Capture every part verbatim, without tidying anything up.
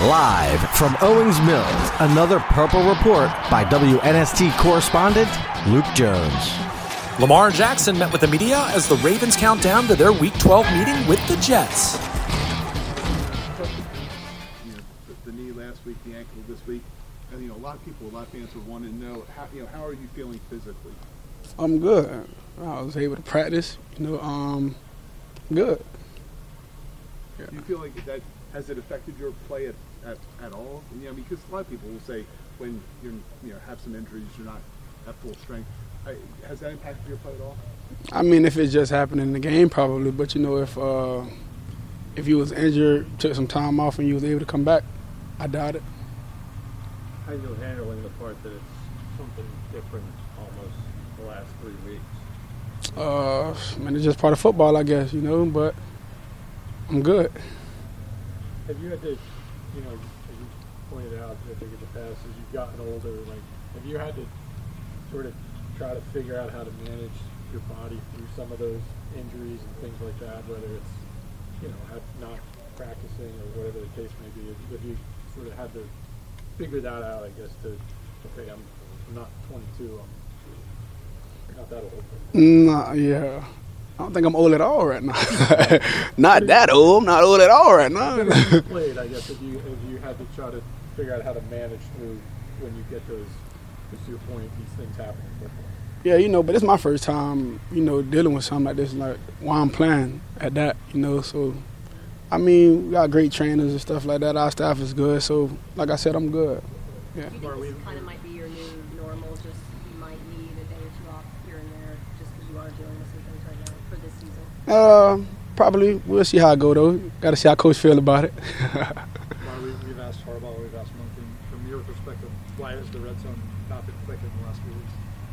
Live from Owings Mills, another Purple Report by W N S T correspondent Luke Jones. Lamar Jackson met with the media as the Ravens count down to their Week twelve meeting with the Jets. You know, the, the knee last week, the ankle this week, and you know, a lot of people, a lot of fans would want to know, how, you know, how are you feeling physically? I'm good. I was able to practice, you know, um, good. Yeah. Do you feel like that, has it affected your play at, at, at all? You know, because a lot of people will say when you're, you know, have some injuries, you're not at full strength. I, has that impacted your play at all? I mean, if it just happened in the game, probably. But, you know, if uh, if you was injured, took some time off, and you was able to come back, I doubt it. How are you handling the part that it's something different almost the last three weeks? Uh, man, it's just part of football, I guess, you know, but I'm good. Have you had to, you know, as you pointed out, I think in the past, as you've gotten older, like, have you had to sort of try to figure out how to manage your body through some of those injuries and things like that, whether it's, you know, have not practicing or whatever the case may be? Have you sort of had to figure that out, I guess, to, okay, I'm, I'm not twenty-two, I'm not that old. Nah, yeah. I don't think I'm old at all right now. Not that old. I'm not old at all right now. You played, I guess, have you, have you had to try to figure out how to manage through when you get those, to your point, these things happen in football? Yeah, you know, but it's my first time, you know, dealing with something like this, like while I'm playing at that, you know. So, I mean, we got great trainers and stuff like that. Our staff is good. So, like I said, I'm good. Yeah. Do you think this kind of might be your new normal? Just you might need a day or two off here and there just because you are dealing with some things right now for this season? Uh, probably. We'll see how it go, though. Got to see how Coach feel about it. We've asked Harbaugh, we've asked Monken. From your perspective, why has the red zone not been clicking in the last few weeks?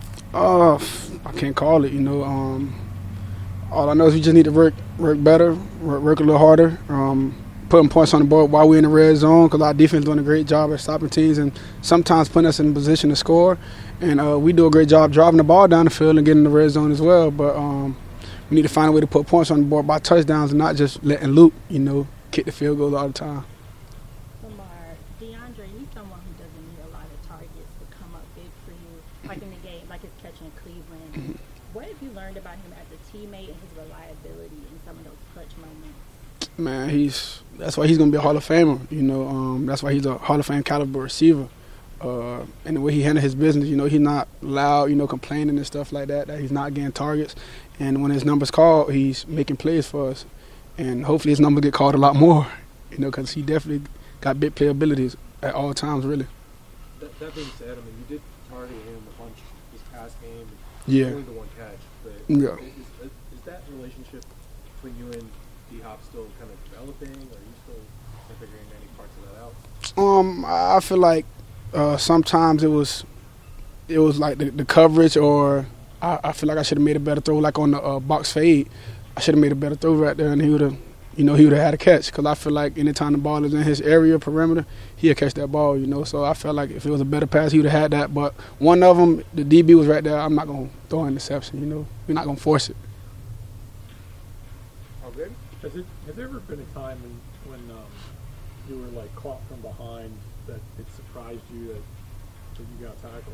Uh, I can't call it, you know. Um, all I know is we just need to work work better, work, work a little harder, um, putting points on the board while we're in the red zone, because our defense is doing a great job at stopping teams and sometimes putting us in a position to score. And uh, we do a great job driving the ball down the field and getting in the red zone as well. But um, we need to find a way to put points on the board by touchdowns and not just letting Luke, you know, kick the field goals all the time. Lamar, DeAndre, he's someone who doesn't need a lot of targets to come up big for you, like in the game, like his catch in Cleveland. Mm-hmm. What have you learned about him as a teammate and his reliability in some of those clutch moments? Man, he's that's why he's going to be a Hall of Famer. You know, um, that's why he's a Hall of Fame caliber receiver. Uh, and the way he handles his business, you know, he's not loud, you know, complaining and stuff like that, that he's not getting targets. And when his number's called, he's making plays for us. And hopefully his number get called a lot more, you know, because he definitely got big playabilities at all times, really. That, that being said, I mean, you did target him a bunch this past game. Yeah. Only the one catch. But yeah. Is, is that relationship between you and D-Hop still kind of developing, or are you still figuring any parts of that out? Um, I feel like uh, sometimes it was it was like the, the coverage, or I, I feel like I should have made a better throw, like on the uh, box fade. I should have made a better throw right there, and he would have, you know, he would have had a catch. Because I feel like anytime the ball is in his area, perimeter, he'll catch that ball, you know. So I felt like if it was a better pass, he would have had that. But one of them, the D B was right there. I'm not going to throw an interception, you know. We're not going to force it. Oh, good. Has, it, has there ever been a time when, when um, you were, like, caught from behind that it surprised you that, that you got tackled?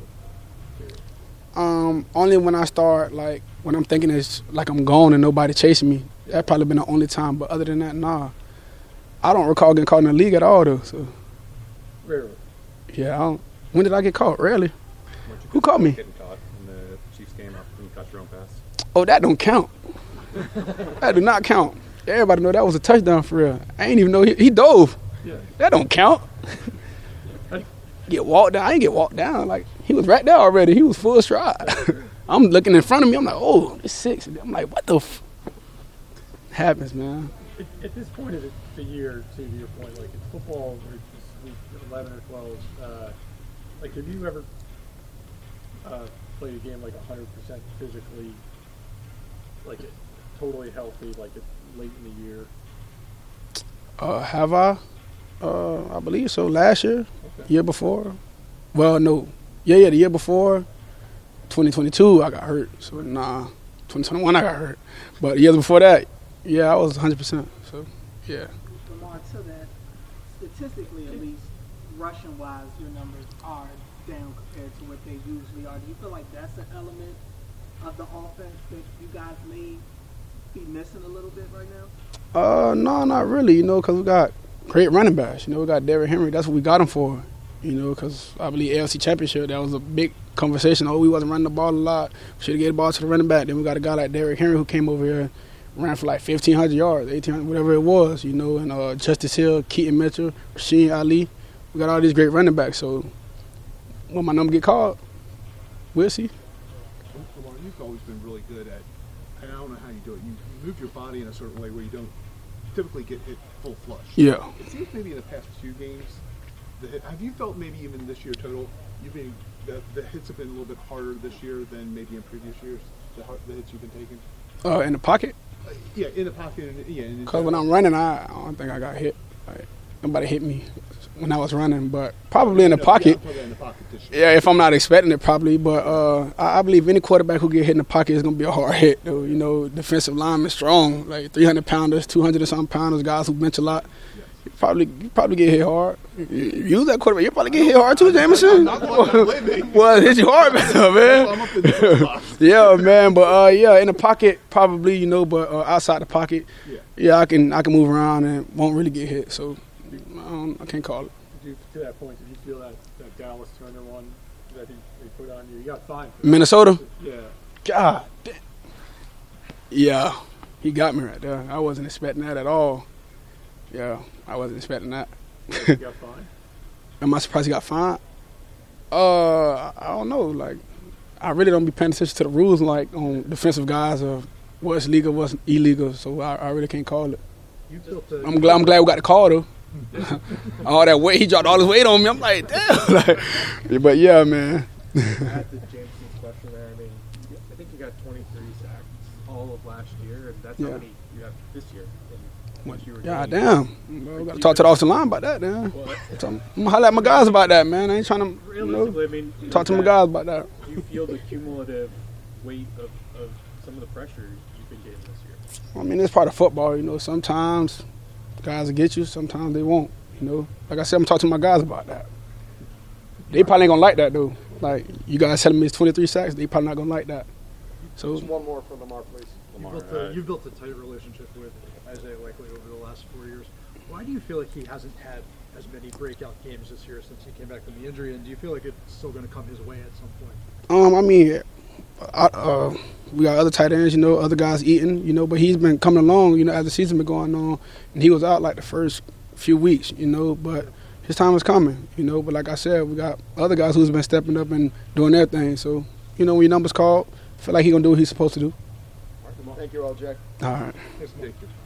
Um, only when I start, like, when I'm thinking it's like I'm gone and nobody chasing me. That probably been the only time. But other than that, nah. I don't recall getting caught in the league at all, though. So. Rarely. Yeah, I don't. When did I get caught? Rarely. Who caught me? Getting caught in the Chiefs game after you caught your own pass. Oh, that don't count. That do not count. Everybody know that was a touchdown for real. I ain't even know he, he dove. Yeah. That don't count. Get walked down. I ain't get walked down. Like, he was right there already. He was full stride. I'm looking in front of me. I'm like, oh, it's six. I'm like, what the f-? Happens, man. At, at this point of the, the year, to your point, like, it's football, where it's just eleven or twelve. Uh, like, have you ever uh, played a game like one hundred percent physically, like, it, totally healthy, like, it, late in the year? Uh, have I? Uh, I believe so. Last year, okay. Year before. Well, no. Yeah, yeah, the year before, twenty twenty-two, I got hurt. So, nah. twenty twenty-one, I got hurt. But the years before that, yeah, I was one hundred percent. So, yeah. Lamar, to that statistically at least, rushing wise, your numbers are down compared to what they usually are. Do you feel like that's an element of the offense that you guys may be missing a little bit right now? Uh, no, not really. You know, because we got great running backs. You know, we got Derrick Henry. That's what we got him for. You know, because I believe A F C Championship, that was a big conversation. Oh, we wasn't running the ball a lot. Should have gave the ball to the running back. Then we got a guy like Derrick Henry who came over here, ran for like fifteen hundred yards, eighteen hundred, whatever it was. You know, and uh, Justice Hill, Keaton Mitchell, Rasheed Ali. We got all these great running backs. So when my number get called, we'll see. Lamar, you've always been really good at, and I don't know how you do it. You, you move your body in a certain way where you don't typically get hit full flush. Yeah. It seems maybe in the past few games, the hit, have you felt maybe even this year total, you've been the, the hits have been a little bit harder this year than maybe in previous years? The, the hits you've been taking. Uh, in the pocket. Uh, yeah, in the pocket. And, yeah. Because when I'm running, I, I don't think I got hit. Like, nobody hit me when I was running, but probably in the no, pocket. Yeah, in the pocket this year. Yeah, if I'm not expecting it, probably. But uh, I, I believe any quarterback who get hit in the pocket is going to be a hard hit. Though. You know, defensive linemen strong, like three hundred pounders, two hundred or something pounders, guys who bench a lot. Yes. You probably you probably get hit hard. You, you use that quarterback, you probably get hit hard too, Jameson. Well, hit you hard, man. Yeah, man. But uh, yeah, in the pocket, probably, you know. But uh, outside the pocket, yeah. yeah, I can I can move around and won't really get hit. So. I, don't, I can't call it. Did you, to that point, did you feel that, that Dallas Turner one that he, they put on you? You got fined. Minnesota? Yeah. God damn. Yeah, he got me right there. I wasn't expecting that at all. Yeah, I wasn't expecting that. You got fined? Am I surprised he got fined? Uh, I don't know. Like, I really don't be paying attention to the rules, like, on defensive guys or what's legal, what's illegal, so I, I really can't call it. You built a, I'm glad I'm glad we got the call though. All that weight, he dropped all his weight on me. I'm like, damn. Like, but yeah, man. I had to Jameson's question there. I mean, I think you got twenty-three sacks all of last year, and that's yeah. how many you have this year. What you were yeah, damn. Well, we got to talk to the offensive line about that, man. So I'm gonna holler at my guys about that, man. I ain't trying to you know, I mean, talk to my guys about that. Do you feel the cumulative weight of, of some of the pressure you've been getting this year? I mean, it's part of football, you know. Sometimes guys will get you, sometimes they won't, you know. Like I said, I'm talking to my guys about that. They probably ain't going to like that, though. Like, you guys telling me it's twenty-three sacks, they probably not going to like that. So just one more for Lamar, please. Lamar, you've, built a, you've built a tight relationship with Isaiah Likely over the last four years. Why do you feel like he hasn't had as many breakout games this year since he came back from the injury, and do you feel like it's still going to come his way at some point? Um, I mean, I, uh, we got other tight ends, you know, other guys eating, you know, but he's been coming along, you know, as the season been going on, and he was out like the first few weeks, you know, but his time is coming, you know, but like I said, we got other guys who's been stepping up and doing their thing, so, you know, when your number's called, I feel like he's going to do what he's supposed to do. Thank you all, Jack. All right. Thank you.